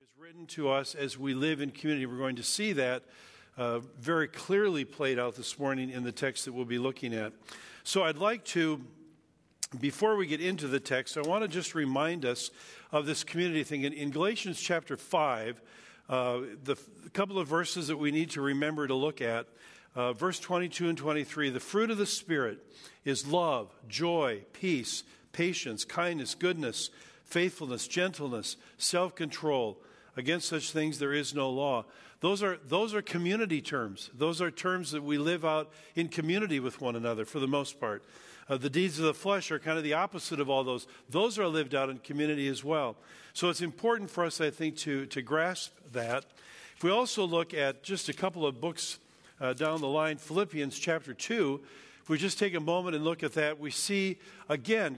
is written to us as we live in community. We're going to see that very clearly played out this morning in the text that we'll be looking at. So I'd like to, before we get into the text, I want to just remind us of this community thing. In Galatians chapter 5, the couple of verses that we need to remember to look at, verse 22 and 23, the fruit of the Spirit is love, joy, peace, patience, kindness, goodness, faithfulness, gentleness, self-control. Against such things there is no law. Those are community terms. Those are terms that we live out in community with one another for the most part. The deeds of the flesh are kind of the opposite of all those. Those are lived out in community as well. So it's important for us, I think, to grasp that. If we also look at just a couple of books down the line, Philippians chapter 2, if we just take a moment and look at that, we see, again,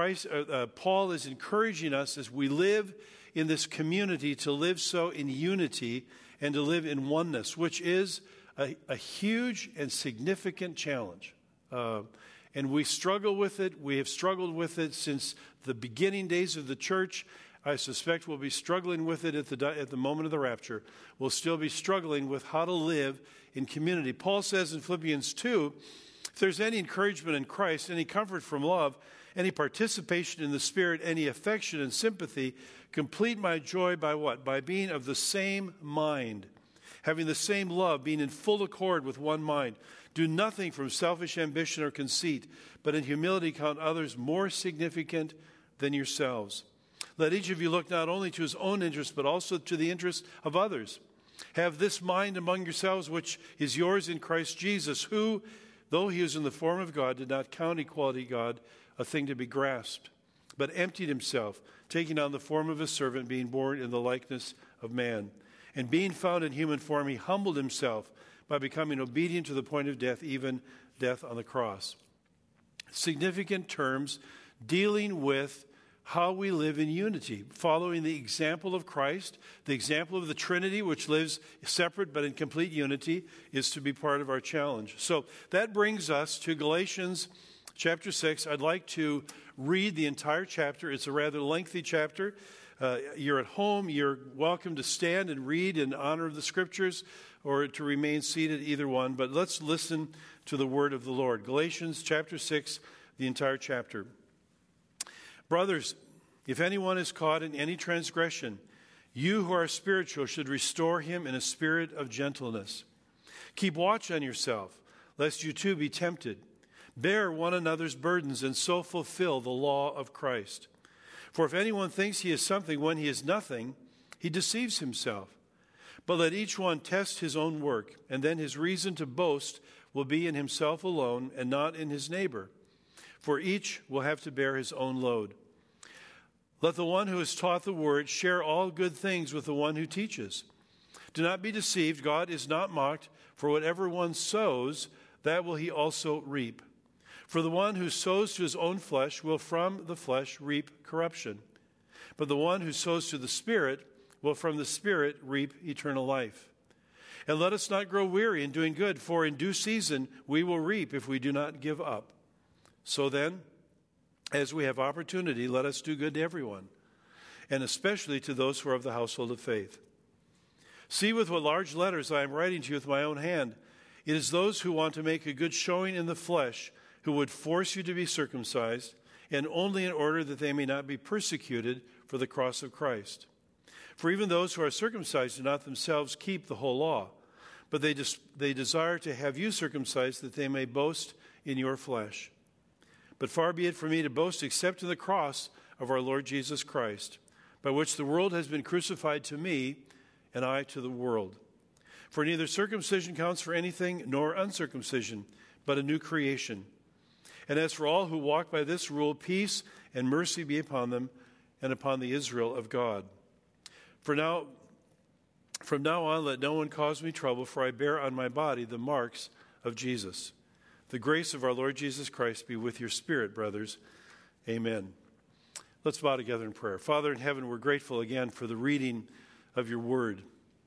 Paul is encouraging us as we live in this community to live so in unity and to live in oneness, which is a huge and significant challenge. And we struggle with it. We have struggled with it since the beginning days of the church. I suspect we'll be struggling with it at the moment of the rapture. We'll still be struggling with how to live in community. Paul says in Philippians 2, if there's any encouragement in Christ, any comfort from love, any participation in the Spirit, any affection and sympathy, complete my joy by what? By being of the same mind, having the same love, being in full accord with one mind. Do nothing from selfish ambition or conceit, but in humility count others more significant than yourselves. Let each of you look not only to his own interest, but also to the interest of others. Have this mind among yourselves, which is yours in Christ Jesus, who, though he was in the form of God, did not count equality with God a thing to be grasped, but emptied himself, taking on the form of a servant, being born in the likeness of man. And being found in human form, he humbled himself by becoming obedient to the point of death, even death on the cross. Significant terms dealing with how we live in unity, following the example of Christ. The example of the Trinity, which lives separate but in complete unity, is to be part of our challenge. So that brings us to Galatians chapter 6. I'd like to read the entire chapter. It's a rather lengthy chapter. You're at home. You're welcome to stand and read in honor of the Scriptures or to remain seated, either one. But let's listen to the word of the Lord. Galatians chapter 6, the entire chapter. Brothers, if anyone is caught in any transgression, you who are spiritual should restore him in a spirit of gentleness. Keep watch on yourself, lest you too be tempted. Bear one another's burdens and so fulfill the law of Christ. For if anyone thinks he is something when he is nothing, he deceives himself. But let each one test his own work, and then his reason to boast will be in himself alone and not in his neighbor. For each will have to bear his own load. Let the one who is taught the word share all good things with the one who teaches. Do not be deceived, God is not mocked, for whatever one sows, that will he also reap. For the one who sows to his own flesh will from the flesh reap corruption. But the one who sows to the Spirit will from the Spirit reap eternal life. And let us not grow weary in doing good, for in due season we will reap if we do not give up. So then, as we have opportunity, let us do good to everyone, and especially to those who are of the household of faith. See with what large letters I am writing to you with my own hand. It is those who want to make a good showing in the flesh who would force you to be circumcised, and only in order that they may not be persecuted for the cross of Christ. For even those who are circumcised do not themselves keep the whole law, but they desire to have you circumcised that they may boast in your flesh. But far be it from me to boast except in the cross of our Lord Jesus Christ, by which the world has been crucified to me, and I to the world. For neither circumcision counts for anything, nor uncircumcision, but a new creation. And as for all who walk by this rule, peace and mercy be upon them and upon the Israel of God. From now on, let no one cause me trouble, for I bear on my body the marks of Jesus. The grace of our Lord Jesus Christ be with your spirit, brothers. Amen. Let's bow together in prayer. Father in heaven, we're grateful again for the reading of your word.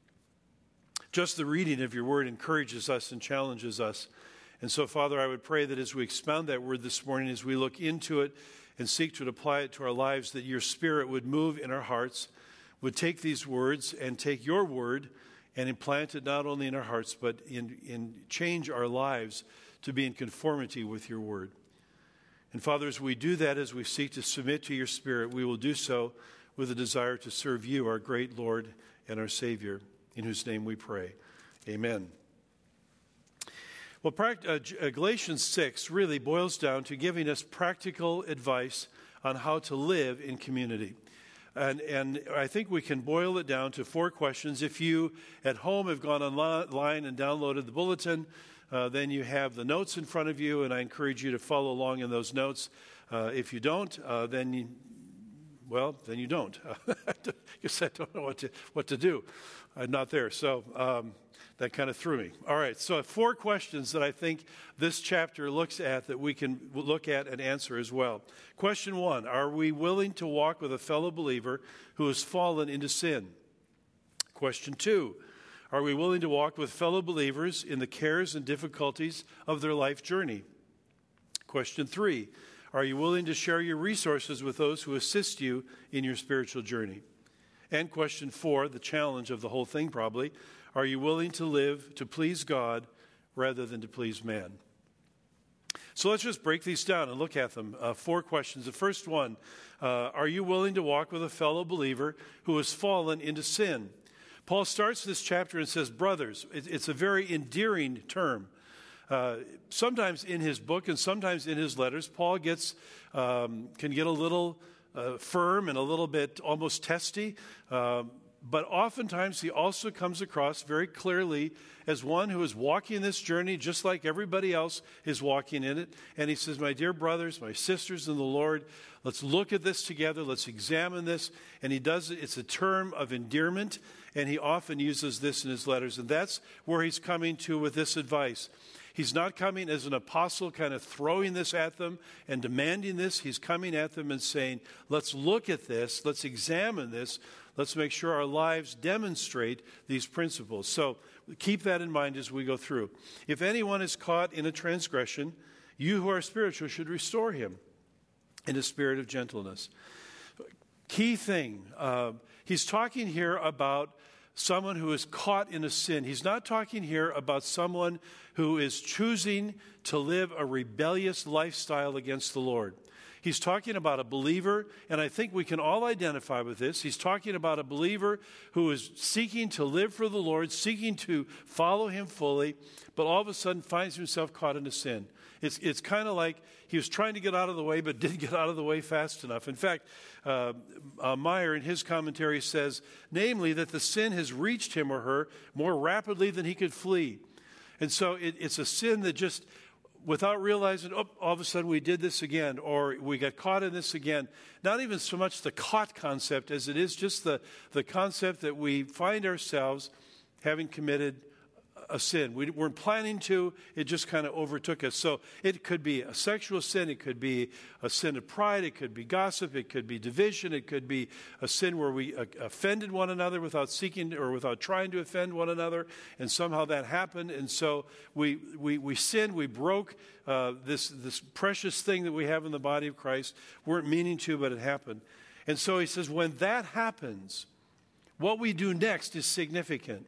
Just the reading of your word encourages us and challenges us. And so, Father, I would pray that as we expound that word this morning, as we look into it and seek to apply it to our lives, that your Spirit would move in our hearts, would take these words and take your word and implant it not only in our hearts, but in change our lives to be in conformity with your word. And Father, as we do that, as we seek to submit to your Spirit, we will do so with a desire to serve you, our great Lord and our Savior, in whose name we pray. Amen. Well, Galatians 6 really boils down to giving us practical advice on how to live in community. And I think we can boil it down to 4 questions. If you at home have gone online and downloaded the bulletin, then you have the notes in front of you, and I encourage you to follow along in those notes. If you don't, then you don't. I guess I don't know what to do. I'm not there, so that kind of threw me. All right, so 4 questions that I think this chapter looks at that we can look at and answer as well. Question 1, are we willing to walk with a fellow believer who has fallen into sin? Question 2, are we willing to walk with fellow believers in the cares and difficulties of their life journey? Question 3, are you willing to share your resources with those who assist you in your spiritual journey? And question 4, the challenge of the whole thing probably, are you willing to live to please God rather than to please man? So let's just break these down and look at them. 4 questions. The first one, are you willing to walk with a fellow believer who has fallen into sin? Paul starts this chapter and says, brothers. It's a very endearing term. Sometimes in his book and sometimes in his letters, Paul can get a little firm and a little bit almost testy. But oftentimes he also comes across very clearly as one who is walking this journey just like everybody else is walking in it. And he says, my dear brothers, my sisters in the Lord, let's look at this together. Let's examine this. And he does it. It's a term of endearment. And he often uses this in his letters. And that's where he's coming to with this advice. He's not coming as an apostle kind of throwing this at them and demanding this. He's coming at them and saying, let's look at this. Let's examine this. Let's make sure our lives demonstrate these principles. So keep that in mind as we go through. If anyone is caught in a transgression, you who are spiritual should restore him in a spirit of gentleness. Key thing, he's talking here about someone who is caught in a sin. He's not talking here about someone who is choosing to live a rebellious lifestyle against the Lord. He's talking about a believer, and I think we can all identify with this. He's talking about a believer who is seeking to live for the Lord, seeking to follow him fully, but all of a sudden finds himself caught in a sin. It's kind of like he was trying to get out of the way, but didn't get out of the way fast enough. In fact, Meyer in his commentary says, namely, that the sin has reached him or her more rapidly than he could flee. And so it's a sin that just, without realizing, all of a sudden we did this again, or we got caught in this again. Not even so much the caught concept as it is just the concept that we find ourselves having committed a sin. We weren't planning to, it just kind of overtook us. So it could be a sexual sin, it could be a sin of pride, it could be gossip, it could be division, it could be a sin where we offended one another without seeking or without trying to offend one another, and somehow that happened, and so we sinned, we broke this precious thing that we have in the body of Christ. Weren't meaning to, but it happened. And so he says, when that happens, what we do next is significant.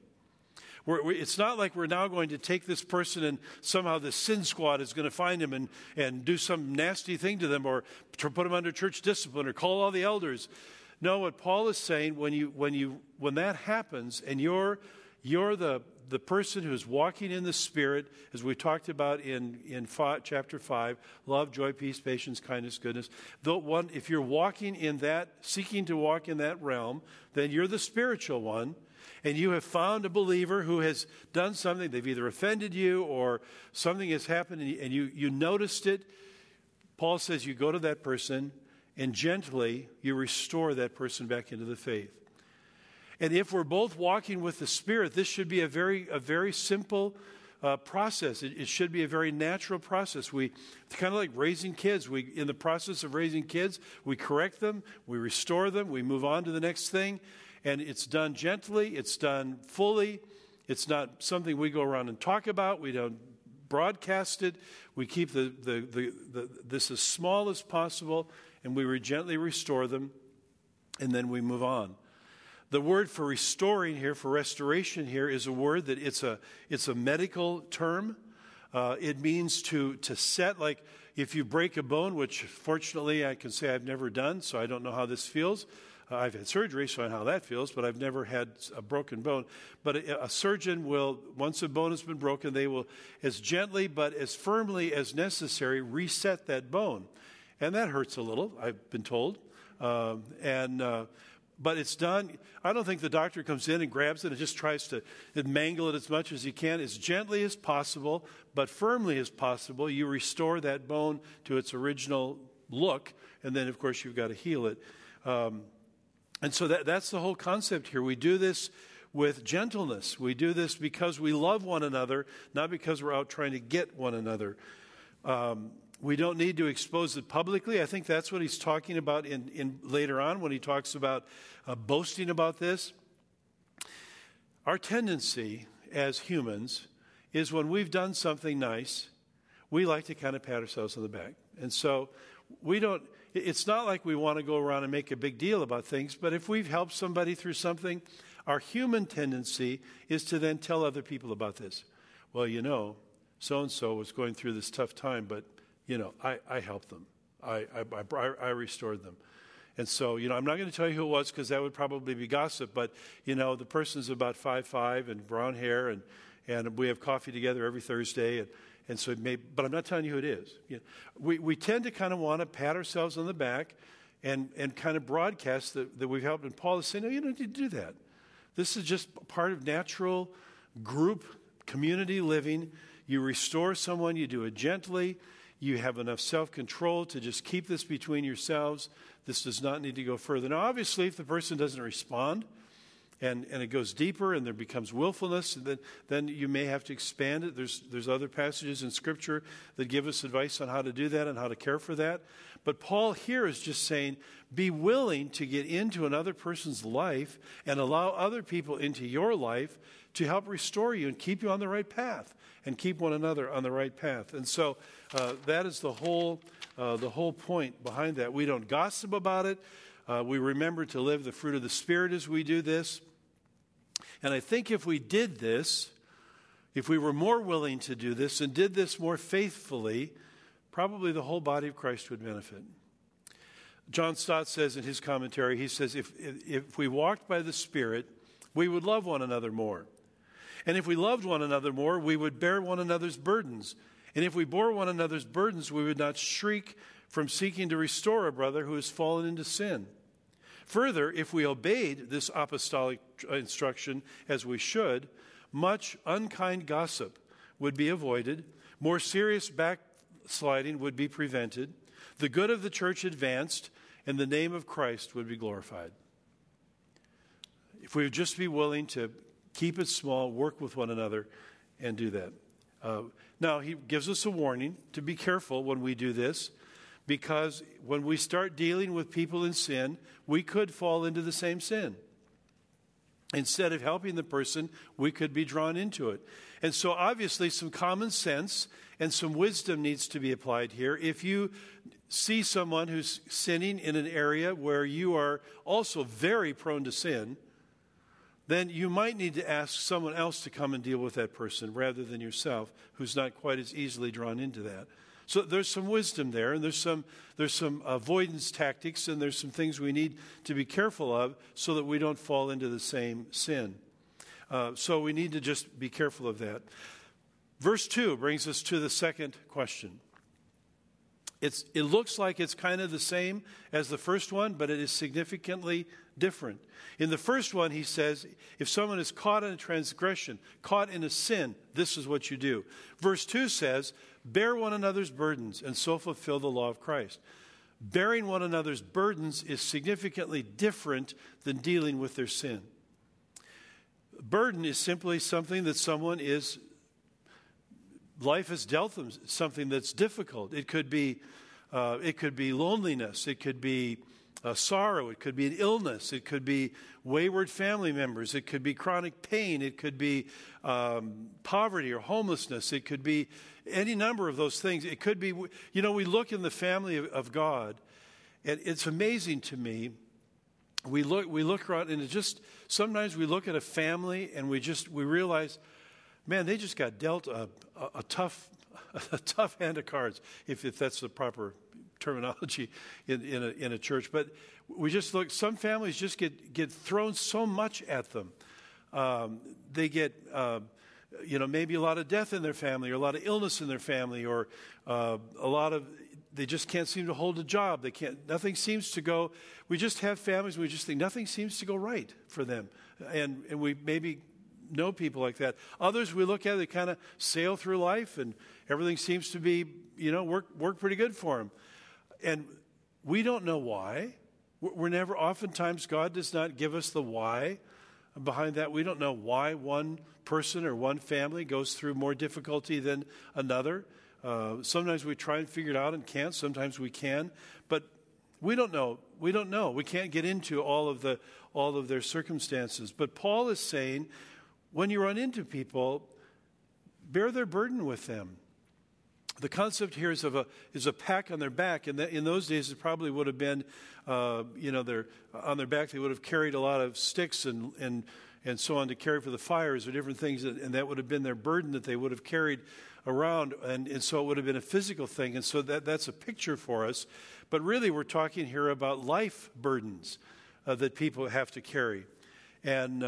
It's not like we're now going to take this person and somehow the sin squad is going to find him and do some nasty thing to them or to put them under church discipline or call all the elders. No, what Paul is saying, when that happens and you're the person who's walking in the Spirit, as we talked about in chapter 5, love, joy, peace, patience, kindness, goodness. If you're walking in that, seeking to walk in that realm, then you're the spiritual one. And you have found a believer who has done something, they've either offended you or something has happened and you noticed it. Paul says you go to that person and gently you restore that person back into the faith. And if we're both walking with the Spirit, this should be a very simple process. It should be a very natural process. It's kind of like raising kids. In the process of raising kids, we correct them, we restore them, we move on to the next thing. And it's done gently, it's done fully. It's not something we go around and talk about. We don't broadcast it. We keep this as small as possible, and we gently restore them, and then we move on. The word for restoring here, for restoration here, is a word that it's a medical term. It means to set, like if you break a bone, which fortunately I can say I've never done, so I don't know how this feels. I've had surgery, so I know how that feels, but I've never had a broken bone. But a surgeon will, once a bone has been broken, they will, as gently but as firmly as necessary, reset that bone. And that hurts a little, I've been told. But it's done. I don't think the doctor comes in and grabs it and just tries to mangle it as much as he can. As gently as possible, but firmly as possible, you restore that bone to its original look, and then, of course, you've got to heal it. And so that's the whole concept here. We do this with gentleness. We do this because we love one another, not because we're out trying to get one another. We don't need to expose it publicly. I think that's what he's talking about in later on when he talks about boasting about this. Our tendency as humans is when we've done something nice, we like to kind of pat ourselves on the back. And so it's not like we want to go around and make a big deal about things, but if we've helped somebody through something, our human tendency is to then tell other people about this. Well, so-and-so was going through this tough time, but I helped them. I restored them. And so, I'm not going to tell you who it was because that would probably be gossip, but, the person's about 5'5" and brown hair, and we have coffee together every Thursday, and so but I'm not telling you who it is. We tend to kind of want to pat ourselves on the back and kind of broadcast that we've helped. And Paul is saying, no, you don't need to do that. This is just part of natural group community living. You restore someone, you do it gently. You have enough self-control to just keep this between yourselves. This does not need to go further. Now, obviously, if the person doesn't respond and it goes deeper and there becomes willfulness, then you may have to expand it. There's other passages in Scripture that give us advice on how to do that and how to care for that. But Paul here is just saying, be willing to get into another person's life and allow other people into your life to help restore you and keep you on the right path and keep one another on the right path. And so that is the whole point behind that. We don't gossip about it. We remember to live the fruit of the Spirit as we do this. And I think if we did this, if we were more willing to do this and did this more faithfully, probably the whole body of Christ would benefit. John Stott says in his commentary, he says, if we walked by the Spirit, we would love one another more. And if we loved one another more, we would bear one another's burdens. And if we bore one another's burdens, we would not shriek from seeking to restore a brother who has fallen into sin. Further, if we obeyed this apostolic instruction as we should, much unkind gossip would be avoided, more serious backsliding would be prevented, the good of the church advanced, and the name of Christ would be glorified. If we would just be willing to keep it small, work with one another, and do that. Now, he gives us a warning to be careful when we do this, because when we start dealing with people in sin, we could fall into the same sin. Instead of helping the person, we could be drawn into it. And so obviously some common sense and some wisdom needs to be applied here. If you see someone who's sinning in an area where you are also very prone to sin, then you might need to ask someone else to come and deal with that person rather than yourself, who's not quite as easily drawn into that. So there's some wisdom there, and there's some avoidance tactics, and there's some things we need to be careful of so that we don't fall into the same sin. So we need to just be careful of that. Verse 2 brings us to the second question. It looks like it's kind of the same as the first one, but it is significantly different. In the first one, he says, if someone is caught in a transgression, caught in a sin, this is what you do. Verse 2 says, bear one another's burdens and so fulfill the law of Christ. Bearing one another's burdens is significantly different than dealing with their sin. Burden is simply something that life has dealt them, something that's difficult. It could be loneliness. It could be sorrow. It could be an illness. It could be wayward family members. It could be chronic pain. It could be poverty or homelessness. It could be any number of those things. It could be, we look in the family of God, and it's amazing to me we look around, and sometimes we look at a family and we realize, man, they just got dealt a tough hand of cards, if that's the proper terminology in a church. But we just look, some families just get thrown so much at them. They get maybe a lot of death in their family, or a lot of illness in their family, or they just can't seem to hold a job. Nothing seems to go. We just have families, we just think nothing seems to go right for them. And we maybe know people like that. Others we look at, they kind of sail through life and everything seems to be, work pretty good for them. And we don't know why. Oftentimes God does not give us the why behind that. We don't know why one person or one family goes through more difficulty than another. Sometimes we try and figure it out and can't. Sometimes we can, but we don't know. We don't know. We can't get into all of their circumstances. But Paul is saying, when you run into people, bear their burden with them. The concept here is is a pack on their back, and in those days it probably would have been, they're on their back. They would have carried a lot of sticks and so on to carry for the fires or different things, and that would have been their burden that they would have carried around, and so it would have been a physical thing, and so that's a picture for us. But really, we're talking here about life burdens that people have to carry. And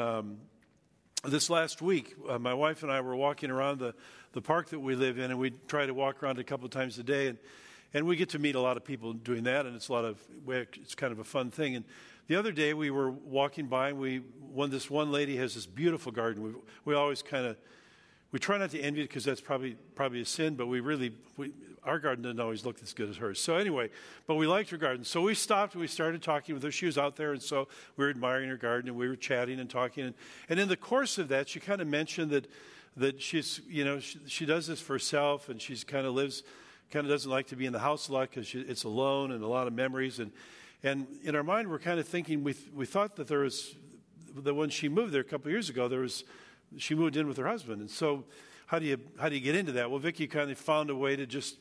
this last week, my wife and I were walking around the park that we live in, and we try to walk around a couple of times a day, and we get to meet a lot of people doing that, and it's kind of a fun thing. And the other day we were walking by, and this one lady has this beautiful garden. We always we try not to envy it because that's probably a sin, but our garden doesn't always look as good as hers. So anyway, but we liked her garden. So we stopped and we started talking with her. She was out there, and so we were admiring her garden, and we were chatting and talking. And in the course of that, she kind of mentioned that she's, she does this for herself, and she's kind of doesn't like to be in the house a lot because it's alone and a lot of memories. And in our mind, we're kind of thinking, we thought that that when she moved there a couple of years ago, she moved in with her husband. And so how do you get into that? Well, Vicki kind of found a way to just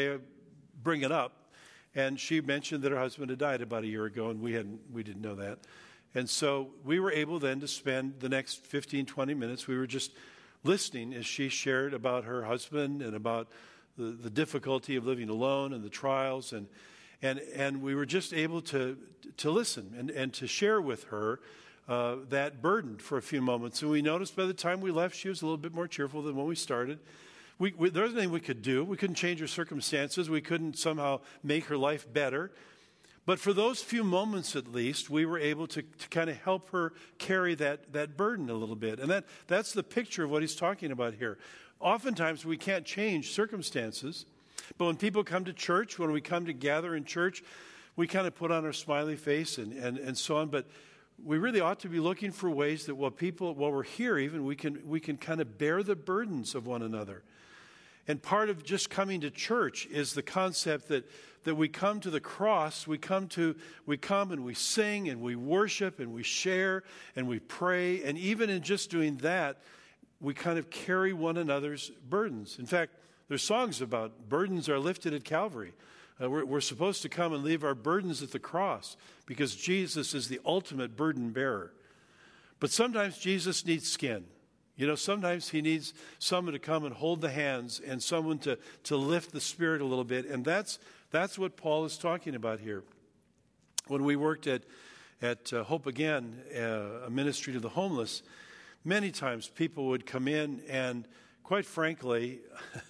bring it up. And she mentioned that her husband had died about a year ago, and we didn't know that. And so we were able then to spend the next 15, 20 minutes, we were just listening as she shared about her husband and about the difficulty of living alone and the trials. And we were just able to listen and to share with her that burden for a few moments. And we noticed by the time we left, she was a little bit more cheerful than when we started. There was nothing we could do. We couldn't change her circumstances. We couldn't somehow make her life better. But for those few moments at least, we were able to kind of help her carry that burden a little bit. And that's the picture of what he's talking about here. Oftentimes we can't change circumstances, but when people come to church, when we come to gather in church, we kind of put on our smiley face and so on. But we really ought to be looking for ways that while we're here even, we can kind of bear the burdens of one another. And part of just coming to church is the concept that we come to the cross, we come and we sing and we worship and we share and we pray. And even in just doing that, we kind of carry one another's burdens. In fact, there's songs about burdens are lifted at Calvary. We're supposed to come and leave our burdens at the cross because Jesus is the ultimate burden bearer. But sometimes Jesus needs skin. Sometimes he needs someone to come and hold the hands and someone to lift the spirit a little bit. And that's what Paul is talking about here. When we worked at Hope Again, a ministry to the homeless, many times people would come in and, quite frankly,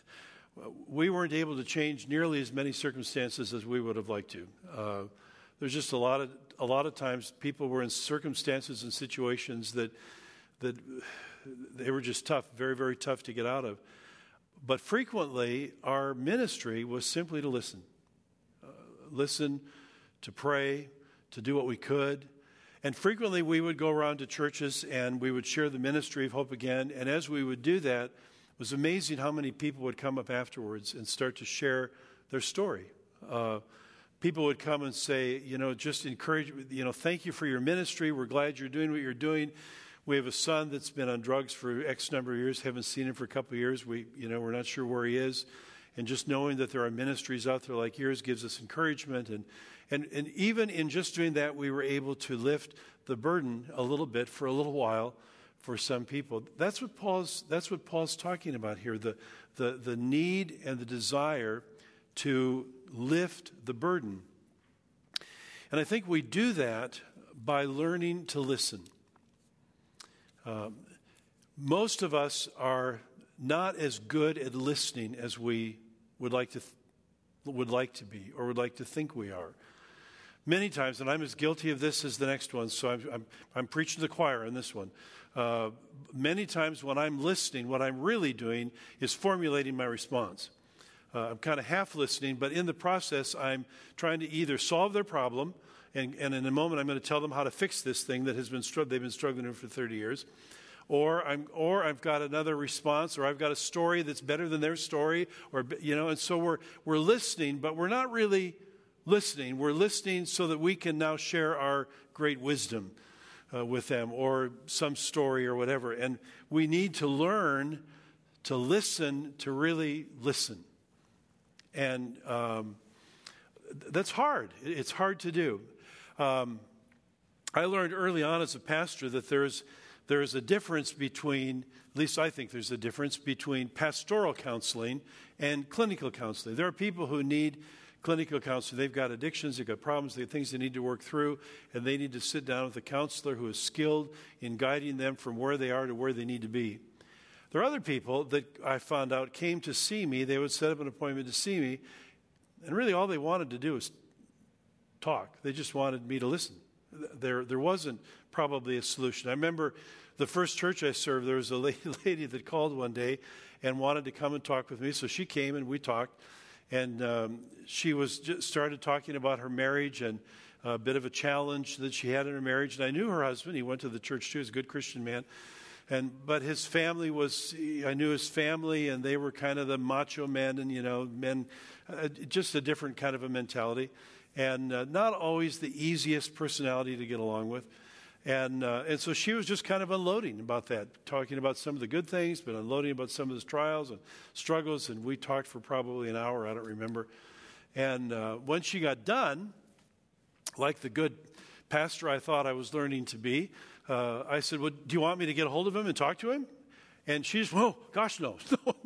we weren't able to change nearly as many circumstances as we would have liked to. There's just a lot of times people were in circumstances and situations that they were just tough, very, very tough to get out of. But frequently, our ministry was simply to listen. Listen, to pray, to do what we could. And frequently, we would go around to churches and we would share the ministry of Hope Again. And as we would do that, it was amazing how many people would come up afterwards and start to share their story. People would come and say, just encourage, thank you for your ministry. We're glad you're doing what you're doing. We have a son that's been on drugs for X number of years, haven't seen him for a couple of years. We're not sure where he is. And just knowing that there are ministries out there like yours gives us encouragement. And even in just doing that, we were able to lift the burden a little bit for a little while for some people. That's what Paul's talking about here, the need and the desire to lift the burden. And I think we do that by learning to listen. Most of us are not as good at listening as we would like to be or would like to think we are. Many times, and I'm as guilty of this as the next one, so I'm preaching to the choir on this one. Many times when I'm listening, what I'm really doing is formulating my response. I'm kind of half listening, but in the process, I'm trying to either solve their problem, and in a moment I'm going to tell them how to fix this thing that they've been struggling with for 30 years, or I've got another response, or I've got a story that's better than their story, and so we're listening, but we're not really listening. We're listening so that we can now share our great wisdom with them, or some story or whatever. And we need to learn to listen, to really listen. And that's hard. It's hard to do. I learned early on as a pastor that there is a difference between, at least I think there's a difference between pastoral counseling and clinical counseling. There are people who need clinical counseling. They've got addictions, they've got problems, they have things they need to work through, and they need to sit down with a counselor who is skilled in guiding them from where they are to where they need to be. There are other people that I found out came to see me. They would set up an appointment to see me, and really all they wanted to do was talk. They just wanted me to listen. There wasn't probably a solution. I remember the first church I served, there was a lady that called one day and wanted to come and talk with me, so she came and we talked. And she started talking about her marriage and a bit of a challenge that she had in her marriage. And I knew her husband. He went to the church too. He's a good Christian man. But his family I knew his family, and they were kind of the macho men and, men, just a different kind of a mentality. And not always the easiest personality to get along with. And so she was just kind of unloading about that, talking about some of the good things, but unloading about some of his trials and struggles. And we talked for probably an hour, I don't remember. And when she got done, like the good pastor I thought I was learning to be, I said, well, do you want me to get a hold of him and talk to him? And she just, whoa, gosh, no,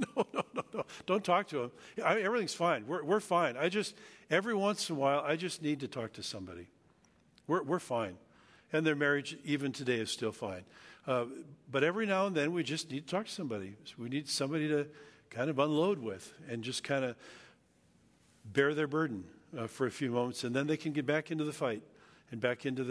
don't talk to him. Everything's fine. We're fine. Every once in a while, I just need to talk to somebody. We're fine. And their marriage, even today, is still fine. But every now and then, we just need to talk to somebody. We need somebody to kind of unload with and just kind of bear their burden for a few moments, and then they can get back into the fight and back into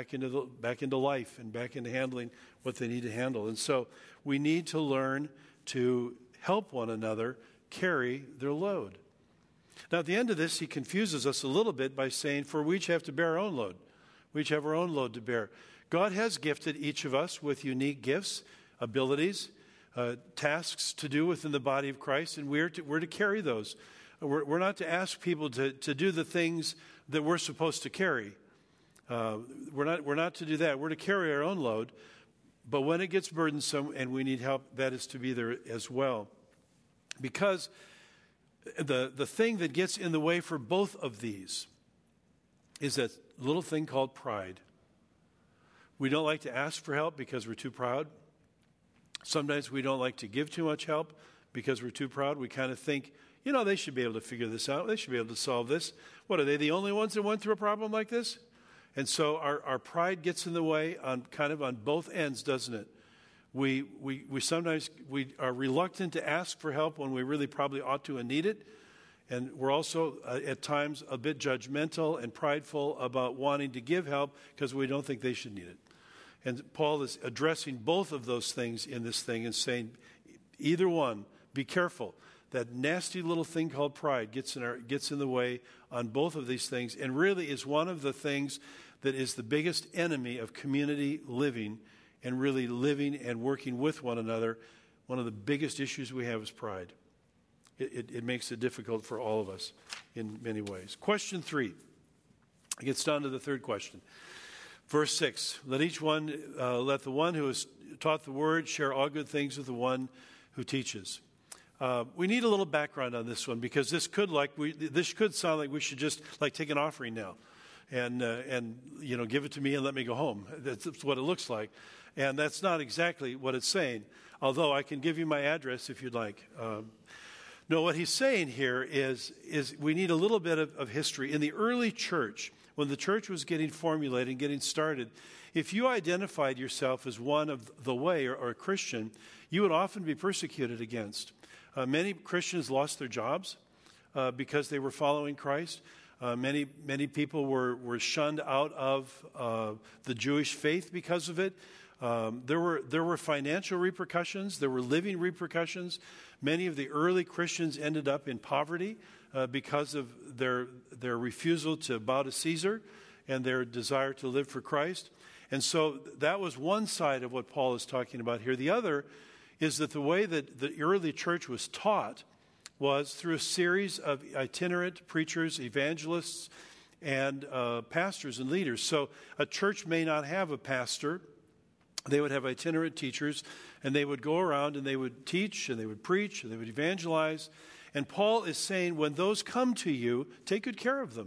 life and back into handling what they need to handle. And so we need to learn to help one another carry their load. Now, at the end of this, he confuses us a little bit by saying, for we each have to bear our own load. We each have our own load to bear. God has gifted each of us with unique gifts, abilities, tasks to do within the body of Christ, and we're to carry those. We're not to ask people to do the things that we're supposed to carry. We're not to do that. We're to carry our own load, but when it gets burdensome and we need help, that is to be there as well. Because the thing that gets in the way for both of these is that little thing called pride. We don't like to ask for help because we're too proud. Sometimes we don't like to give too much help because we're too proud. We kind of think, they should be able to figure this out. They should be able to solve this. What, are they the only ones that went through a problem like this? And so our pride gets in the way on both ends, doesn't it? We sometimes are reluctant to ask for help when we really probably ought to and need it. And we're also at times a bit judgmental and prideful about wanting to give help because we don't think they should need it. And Paul is addressing both of those things in this thing and saying, either one, be careful. That nasty little thing called pride gets in the way on both of these things, and really is one of the things that is the biggest enemy of community living and really living and working with one another. One of the biggest issues we have is pride. It makes it difficult for all of us in many ways. Question 3. It gets down to the third question. Verse 6. Let the one who has taught the word share all good things with the one who teaches. We need a little background on this one because this could sound like we should just like take an offering now, and give it to me and let me go home. That's what it looks like, and that's not exactly what it's saying. Although I can give you my address if you'd like. No, what he's saying here is we need a little bit of history. In the early church, when the church was getting formulated and getting started, if you identified yourself as one of the way or a Christian, you would often be persecuted against. Many Christians lost their jobs because they were following Christ. Many people were shunned out of the Jewish faith because of it. There were financial repercussions. There were living repercussions. Many of the early Christians ended up in poverty because of their refusal to bow to Caesar and their desire to live for Christ. And so that was one side of what Paul is talking about here. The other is that the way that the early church was taught was through a series of itinerant preachers, evangelists, and pastors and leaders. So a church may not have a pastor. They would have itinerant teachers, and they would go around and they would teach and they would preach and they would evangelize. And Paul is saying, when those come to you, take good care of them.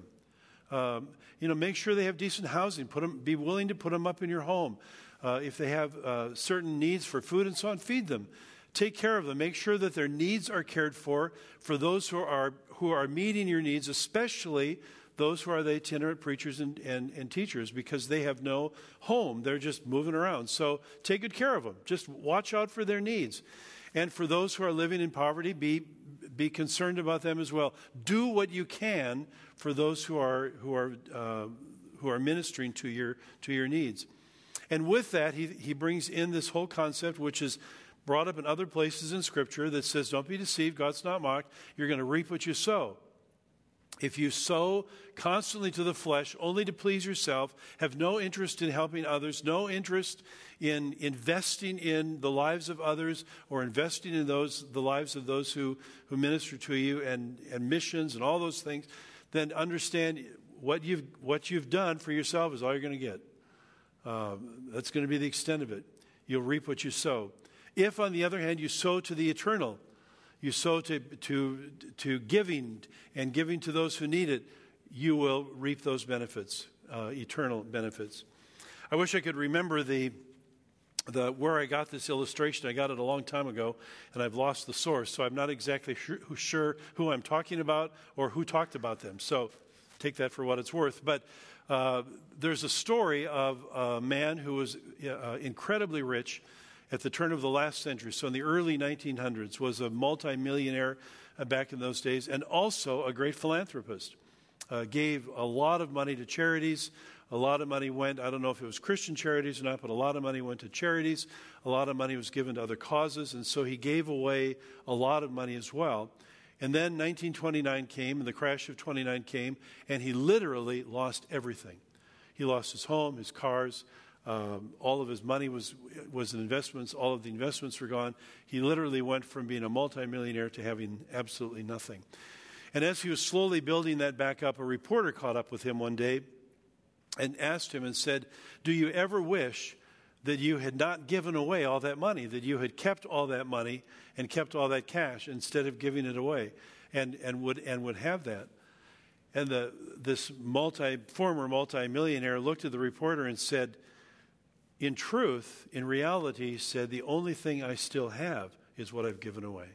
Make sure they have decent housing. Be willing to put them up in your home. If they have certain needs for food and so on, feed them. Take care of them. Make sure that their needs are cared for those who are meeting your needs, especially those who are the itinerant preachers and teachers, because they have no home. They're just moving around. So take good care of them. Just watch out for their needs. And for those who are living in poverty, be concerned about them as well. Do what you can for those who are ministering to your needs. And with that, he brings in this whole concept, which is brought up in other places in Scripture, that says, don't be deceived, God's not mocked. You're going to reap what you sow. If you sow constantly to the flesh, only to please yourself, have no interest in helping others, no interest in investing in the lives of others or investing in the lives of those who minister to you and missions and all those things, then understand what you've done for yourself is all you're going to get. That's going to be the extent of it. You'll reap what you sow. If, on the other hand, you sow to the eternal, you sow to giving and giving to those who need it, you will reap those benefits, eternal benefits. I wish I could remember where I got this illustration. I got it a long time ago, and I've lost the source, so I'm not exactly sure who I'm talking about or who talked about them. So take that for what it's worth. But there's a story of a man who was incredibly rich at the turn of the last century, so in the early 1900s, was a multimillionaire back in those days, and also a great philanthropist. Gave a lot of money to charities. A lot of money went, I don't know if it was Christian charities or not, but a lot of money went to charities. A lot of money was given to other causes, and so he gave away a lot of money as well. And then 1929 came, and the crash of 29 came, and he literally lost everything. He lost his home, his cars. All of his money was in investments. All of the investments were gone. He literally went from being a multimillionaire to having absolutely nothing. And as he was slowly building that back up, a reporter caught up with him one day and asked him and said, do you ever wish that you had not given away all that money, that you had kept all that money and kept all that cash instead of giving it away and would have that? And this former multimillionaire looked at the reporter and said, in truth, in reality, he said, the only thing I still have is what I've given away.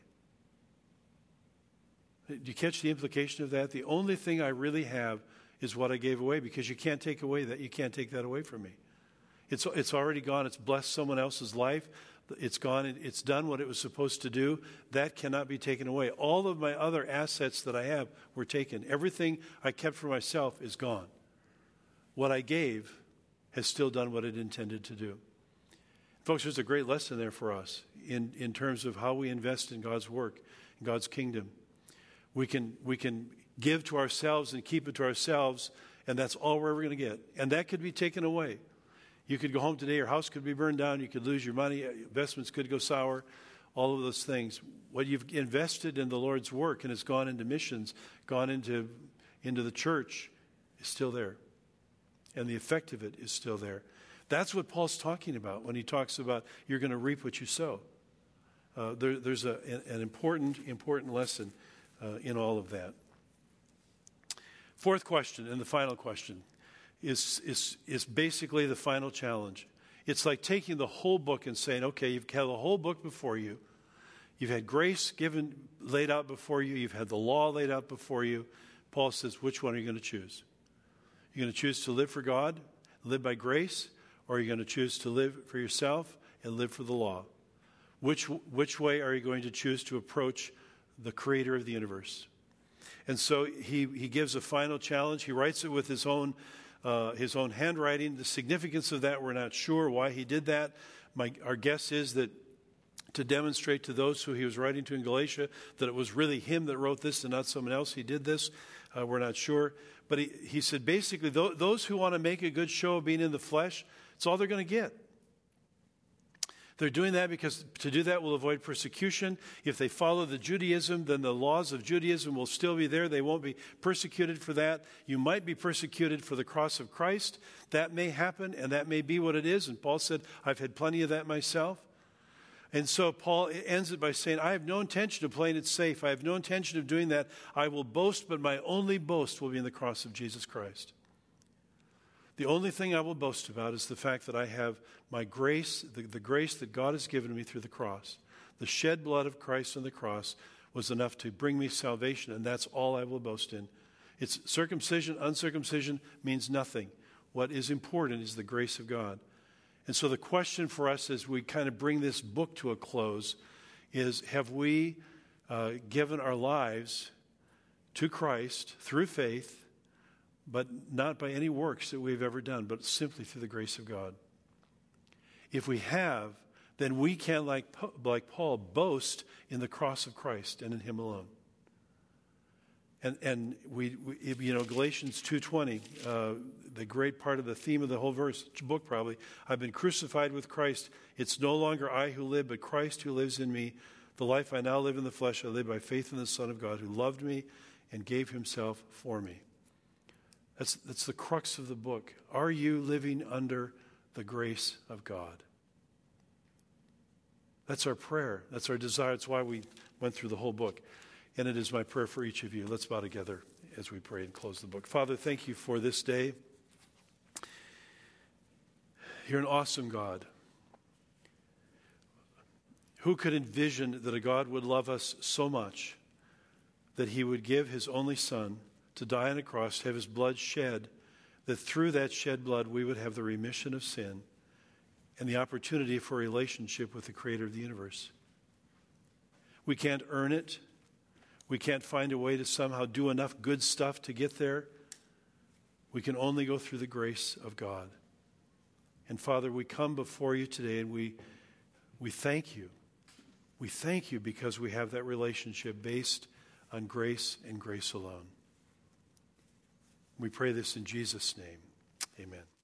Do you catch the implication of that? The only thing I really have is what I gave away, because you can't take away that. You can't take that away from me. It's already gone. It's blessed someone else's life. It's gone. It's done what it was supposed to do. That cannot be taken away. All of my other assets that I have were taken. Everything I kept for myself is gone. What I gave has still done what it intended to do. Folks, there's a great lesson there for us in terms of how we invest in God's work, in God's kingdom. We can give to ourselves and keep it to ourselves, and that's all we're ever going to get. And that could be taken away. You could go home today, your house could be burned down, you could lose your money, investments could go sour, all of those things. What you've invested in the Lord's work and has gone into missions, gone into the church, is still there. And the effect of it is still there. That's what Paul's talking about when he talks about you're going to reap what you sow. there's an important lesson in all of that. Fourth question, and the final question, is basically the final challenge. It's like taking the whole book and saying, okay, you've had the whole book before you. You've had grace laid out before you. You've had the law laid out before you. Paul says, which one are you going to choose? You're going to choose to live for God, live by grace, or are you going to choose to live for yourself and live for the law? Which way are you going to choose to approach the creator of the universe? And so he gives a final challenge. He writes it with his own handwriting. The significance of that, we're not sure why he did that. Our guess is that to demonstrate to those who he was writing to in Galatia that it was really him that wrote this and not someone else. He did this. We're not sure. But he said basically those who want to make a good show of being in the flesh, it's all they're going to get. They're doing that because to do that will avoid persecution. If they follow the Judaism, then the laws of Judaism will still be there. They won't be persecuted for that. You might be persecuted for the cross of Christ. That may happen, and that may be what it is. And Paul said, I've had plenty of that myself. And so Paul ends it by saying, I have no intention of playing it safe. I have no intention of doing that. I will boast, but my only boast will be in the cross of Jesus Christ. The only thing I will boast about is the fact that I have my grace, the grace that God has given me through the cross. The shed blood of Christ on the cross was enough to bring me salvation, and that's all I will boast in. It's circumcision, uncircumcision means nothing. What is important is the grace of God. And so the question for us as we kind of bring this book to a close is, have we given our lives to Christ through faith, but not by any works that we've ever done, but simply through the grace of God? If we have, then we can, like Paul, boast in the cross of Christ and in him alone. And we Galatians 2:20, the great part of the theme of the whole book probably, I've been crucified with Christ. It's no longer I who live, but Christ who lives in me. The life I now live in the flesh, I live by faith in the Son of God who loved me and gave himself for me. That's the crux of the book. Are you living under the grace of God? That's our prayer. That's our desire. That's why we went through the whole book. And it is my prayer for each of you. Let's bow together as we pray and close the book. Father, thank you for this day. You're an awesome God. Who could envision that a God would love us so much that he would give his only Son to die on a cross, to have his blood shed, that through that shed blood we would have the remission of sin and the opportunity for a relationship with the creator of the universe. We can't earn it. We can't find a way to somehow do enough good stuff to get there. We can only go through the grace of God. And Father, we come before you today and we thank you. We thank you because we have that relationship based on grace and grace alone. We pray this in Jesus' name. Amen.